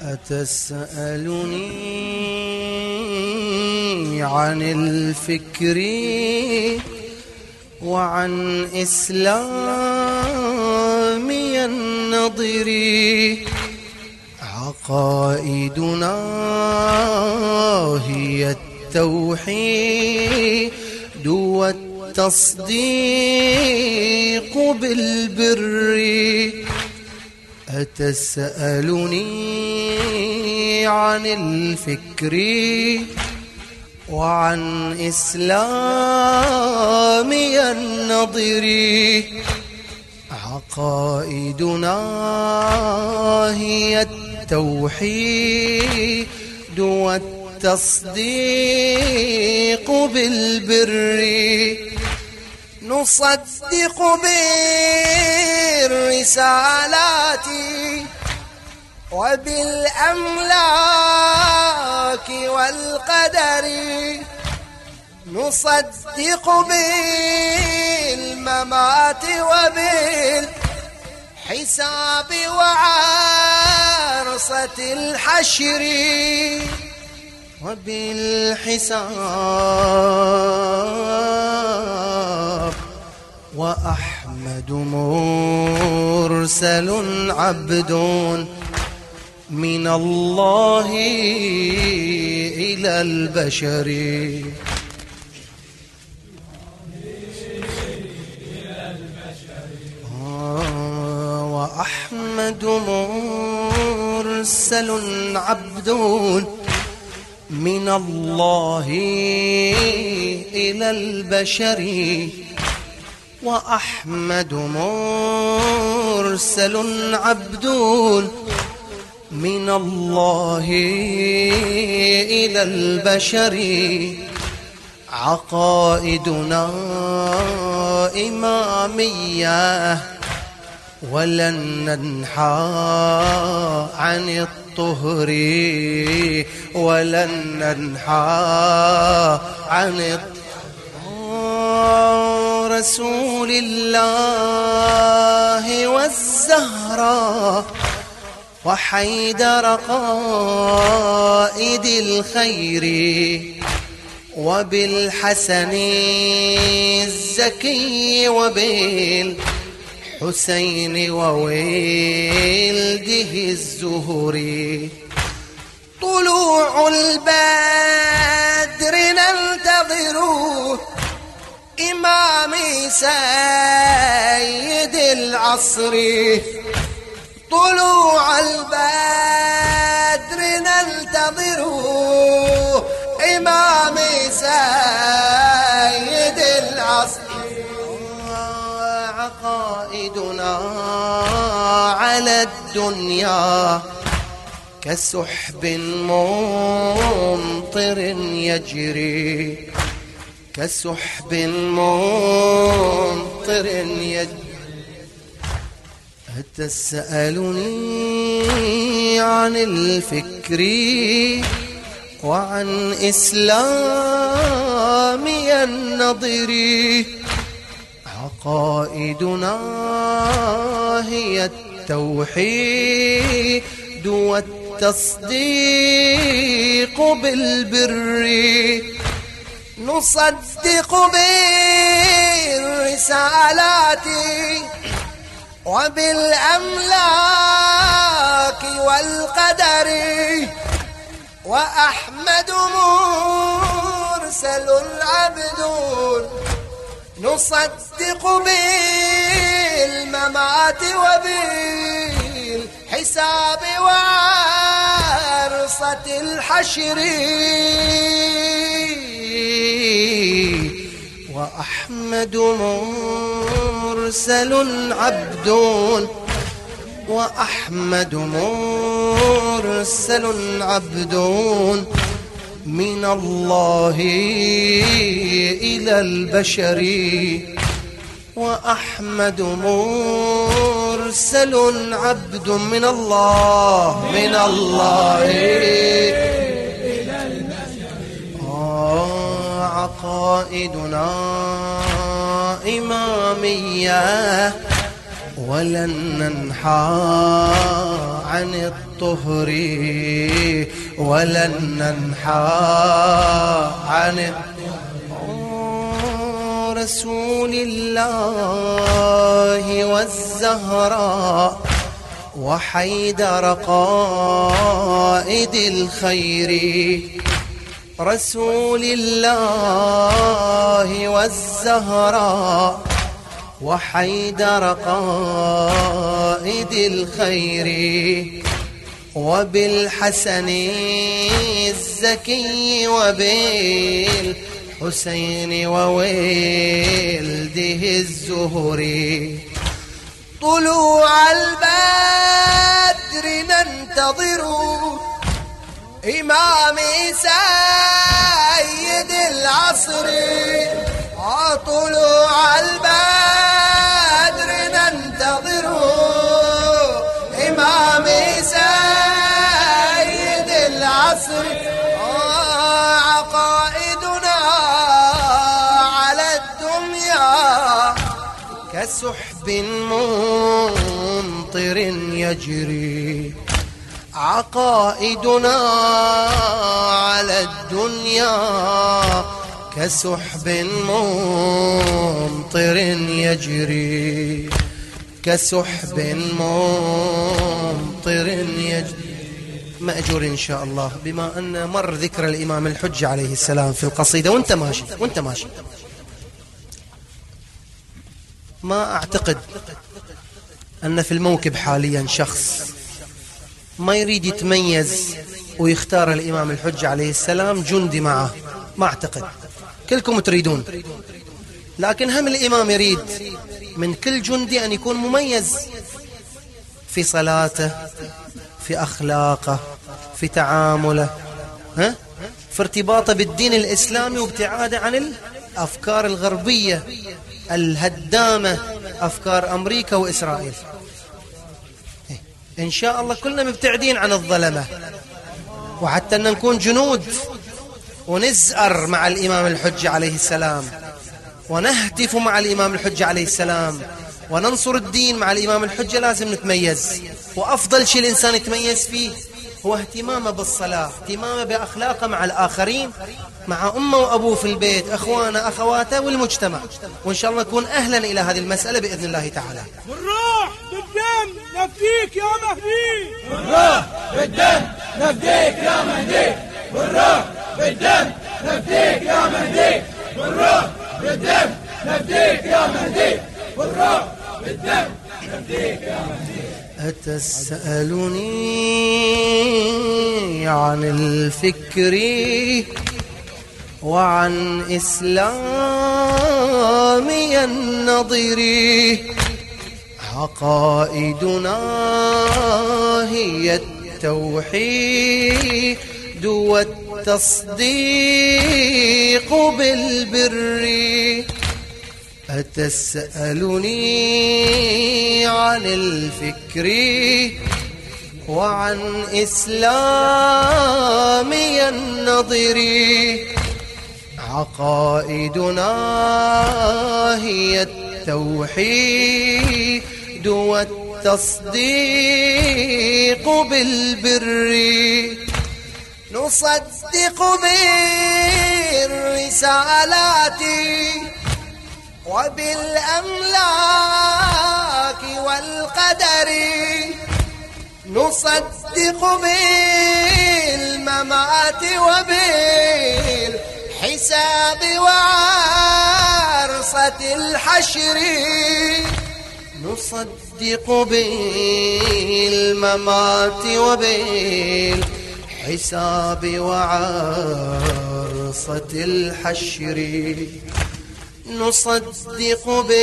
أتسألني عن الفكر وعن إسلامي النظر، عقائدنا هي التوحيد والتصديق بالبر. أتسألني عن الفكر وعن إسلامي النظر، عقائدنا هي التوحيد والتصديق بالبر، نصدق بالرسالات وبالأملاك والقدر، نصدق بالممات وبالحساب وعرصة الحشر، وبالحساب. وأحمد مرسل عبد من الله إلى البشر. وأحمد مرسل عبد من الله إلى البشر، وأحمد مرسل عبد من الله إلى البشر، عقائدنا إمامية ولن ننحى عن الطهر، ولن ننحى عن رسول الله والزهراء وحيدر قائد الخير، وبالحسن الزكي وبالحسين وولده الزهري. طلوع البدر ننتظره إمامي سيد العصر، طلوع البدر ننتظره إمامي سيد العصر، عقائدنا على الدنيا كسحب ممطر يجري، كسحب ممطر يجري. تسألني عن الفكر وعن إسلامي النظر، عقائدنا هي التوحيد والتصديق بالبر، نصدق بالرسالات وبالأملاك والقدر، وأحمد مرسل عبد نصدق بالممات وبالحساب وعرصة الحشر، وأحمد مرسل عبد، وأحمد مرسل عبد من الله إلى البشر، وأحمد مرسل عبد من الله إلى البشر. عقائدنا إمامية ولن ننحى عن الطهر ولن ننحى عن رسول الله والزهراء وحيدر قائد الخير. رسول الله والزهراء وحيدر قائد الخير وبالحسن الزكي وبالحسين وولده الزهري. طلوع البدر ننتظر إمام سيد العصر. طلوع البدر ننتظر إمام سيد العصر. عقائدنا على الدنيا كسحب ممطر يجري. عقائدنا على الدنيا كسحب ممطر يجري. كسحب ممطر يجري. مأجور إن شاء الله بما أن مر ذكر الإمام الحجة عليه السلام في القصيدة وانت ماشي ما أعتقد أن في الموكب حاليا شخص ما يريد يتميز ويختار الإمام الحجة عليه السلام جندي معه. ما أعتقد، كلكم تريدون، لكن هم الإمام يريد من كل جندي أن يكون مميز في صلاته، في أخلاقه، في تعامله، في ارتباطه بالدين الإسلامي وابتعاده عن الأفكار الغربية الهدامة، أفكار أمريكا وإسرائيل. إن شاء الله كلنا مبتعدين عن الظلمة، وحتى أن نكون جنود ونزأر مع الإمام الحجة عليه السلام، ونهتف مع الإمام الحجة عليه السلام، وننصر الدين مع الإمام الحجة. لازم نتميز، وأفضل شيء الإنسان يتميز فيه هو اهتمامه بالصلاة، اهتمامه بأخلاقه مع الآخرين، مع أمه وأبوه في البيت، أخوانه أخواته والمجتمع. وإن شاء الله نكون أهلا إلى هذه المسألة بإذن الله تعالى. بالروح بالدم نفديك يا مهدي. بالروح بالدم نفديك يا مهدي. بالروح بالدم نفديك يا مهدي. بالروح بالدم نفديك يا مهدي. بالروح بالدم نفديك يا مهدي. أتسألني عن الفكر وعن إسلامي النظر. عقائدنا هي التوحيد والتصديق بالبر. أتسألني عن الفكر وعن إسلامي النظر. عقائدنا هي التوحيد والتصديق بالبر. نصدق بالرسالات وبالأملاك والقدر. نصدق بالممات وبالحساب وعرصة الحشر. نصدق بالممات وبالحساب وعرصة الحشر. نصدق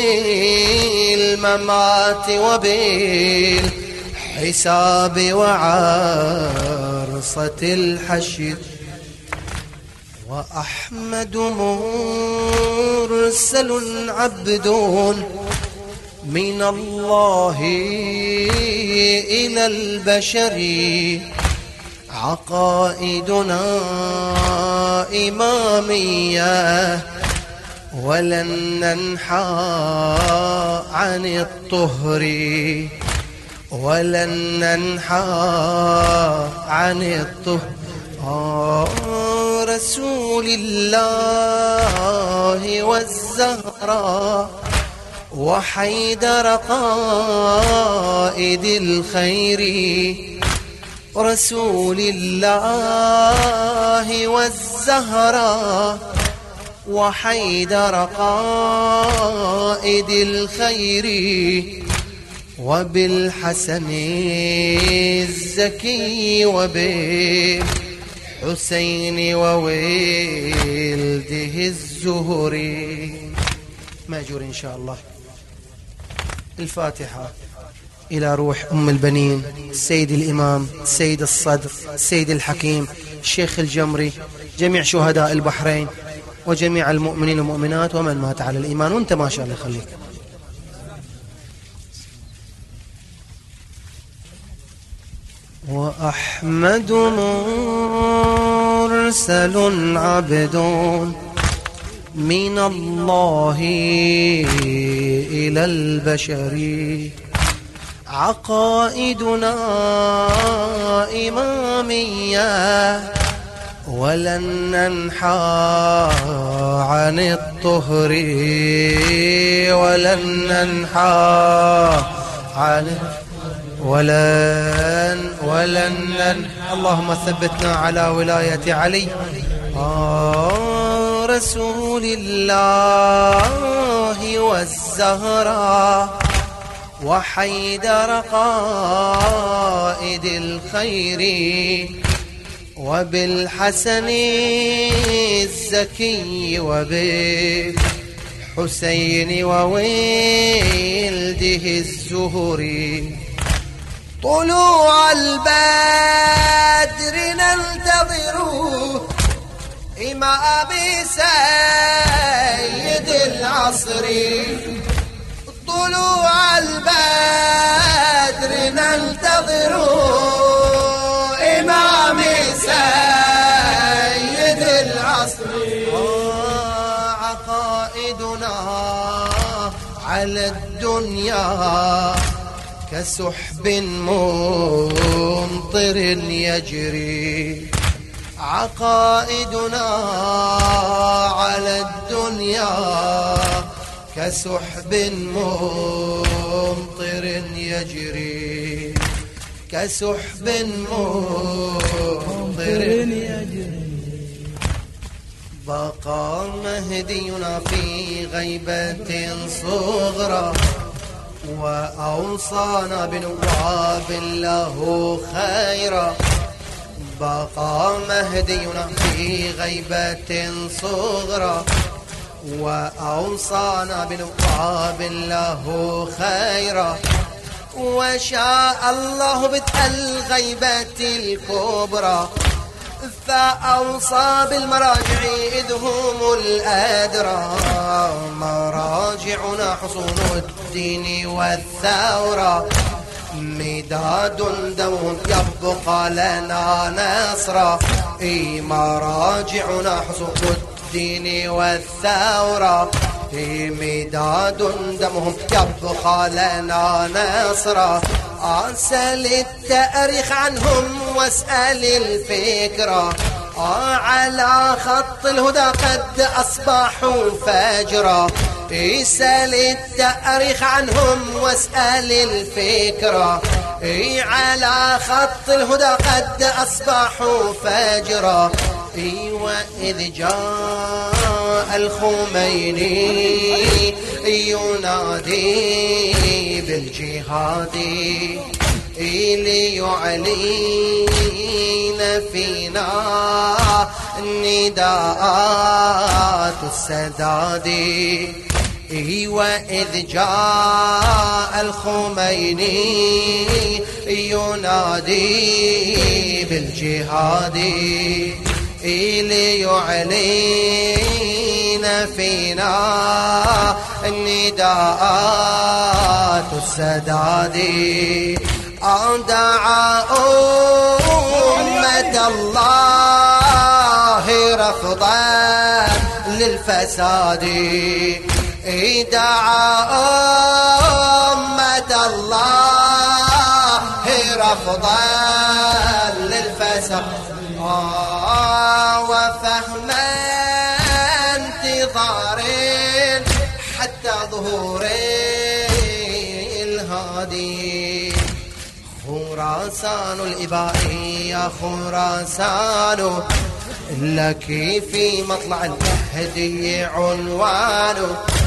بالممات وبالحساب وعرصة الحشر. وأحمد مرسل عبد من الله إلى البشر. عقائدنا إمامية ولن ننحى عن الطهر ولن ننحى عن الطهر رسول الله والزهراء وحيدر قائد الخير رسول الله والزهراء وحيدر قائد الخير وبالحسن الزكي وبالحسين وولده الزهري. ماجور إن شاء الله. الفاتحة إلى روح أم البنين السيد الإمام السيد الصدر السيد الحكيم الشيخ الجمري، جميع شهداء البحرين وجميع المؤمنين والمؤمنات ومن مات على الإيمان. وانت ما شاء الله يخليك. وأحمد مرسل عبد من الله إلى البشر عقائدنا إمامية ولن ننحى عن الطهر ولن ننحى عن ولن اللهم ثبتنا على ولاية علي رسول الله والزهراء وحيدر قائد الخير وبالحسن الزكي وبالحسين وولده الزهري. طلوع البدر ننتظره إمام سيد العصر. طلوع البدر ننتظره إمام سيد العصر. عقائدنا على الدنيا كسحب ممطر يجري. عقائدنا على الدنيا كسحب ممطر يجري كسحب ممطر يجري. بقى مهدينا في غيبة صغرى وأوصانا بنواب له خيرا. بقى مهدينا في غيبة صغرى وأوصانا بنواب له خيرا. وشاء الله بدء الغيبة الكبرى فأوصى بالمراجع إذ هم الأدرى. مراجعنا حصون الدين والثورة مداد دمهم يبقى لنا نصرا. مراجعنا حصون الدين والثورة مداد دمهم يبقى لنا نصرا. اسأل التاريخ عنهم واسأل الفكرة على خط الهدى قد أصبحوا فجرا. اسأل التاريخ عنهم واسأل الفكرة على خط الهدى قد أصبحوا فجرا. وإذ جاء الخميني ينادي بالجهاد ليعلين فينا نداءات السداد. وإذ جاء الخميني ينادي بالجهاد ليعلين فينا النداءات السداد. دعا أمة الله رفضا للفساد. دعا أمة الله رفضا للفساد وفهم انتظار حتى ظهور الهادي. خراسان الإبائي يا خراسان لك في مطلع المهدي عنوان.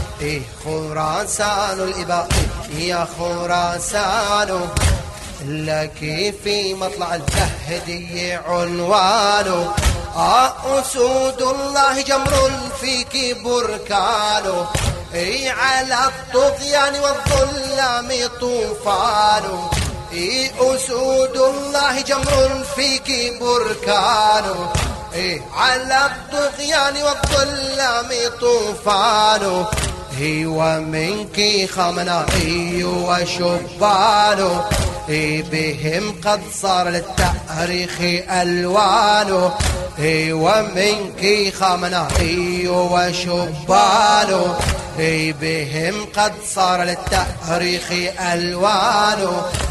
خراسان الإبائي يا خراسان لك في مطلع المهدي عنوان. أسود الله جمر فيك بركان على الطغيان والظلام طوفان. أسود الله جمر فيك بركان على الطغيان والظلام طوفان. ومنك خمنائي وشبان بهم قد صار للتاريخ ألوان. ومنك خمنائي وشبان بهم قد صار للتاريخ ألوان.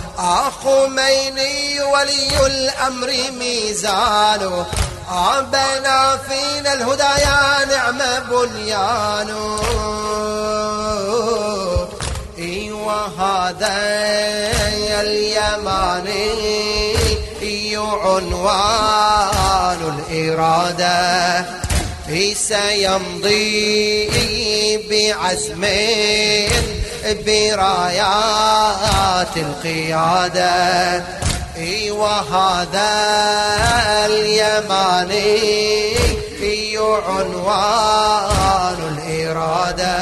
خميني ولي الأمر ميزان بنى فينا الهدى يا نعم بنيان. وهذا اليماني عنوان الإرادة سيمضي بعزم برايات القيادة. وهذا اليماني عنوان الإرادة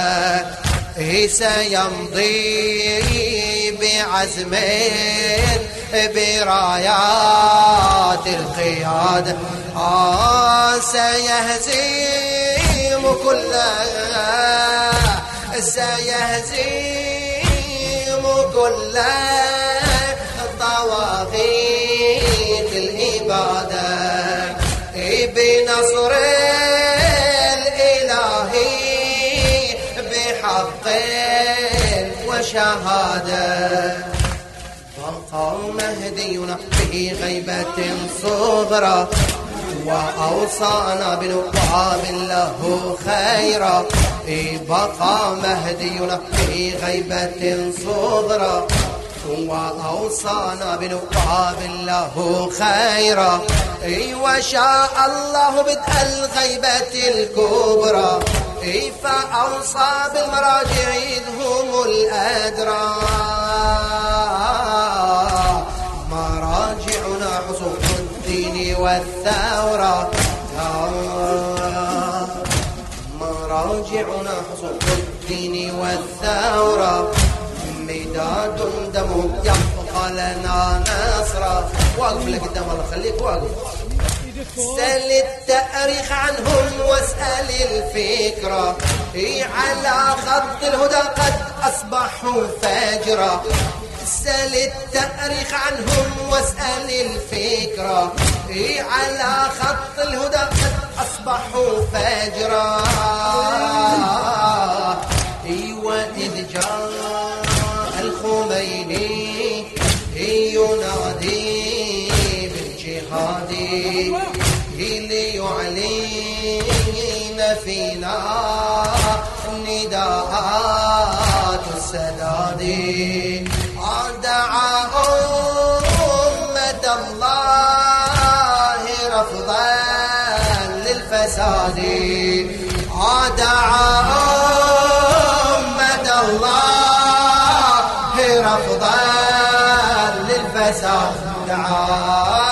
سيمضي بعزم برايات القيادة. سيهزم كل طواغيت الإبادة بنصر الإلهي بحق وشهادة. بقى مهدينا في غيبة صغرى وأوصانا بنواب له خيرا. بقى مهدينا في غيبة صغرى وأوصانا بنواب له خيرا. وشاء الله بدء الغيبة الكبرى فأوصى بالمراجع إذ هم الأدرى. مراجعنا حصول الدين والثورة. مراجعنا حصول الدين والثورة مداد دم يبقى لنا نصرا. واقف لك قدام الله خليك واقف. سل التاريخ عنهم واسأل الفكرة على خط الهدى قد أصبحوا فجرا. سل التاريخ عنهم واسأل الفكرة على خط الهدى قد أصبحوا فجرا. وإذ جاء الخميني ينادي بالجهاد ليعلن فينا نداءات السداد. دعا أمة الله رفضا للفساد. دعا أمة الله رفضا للفساد. دعا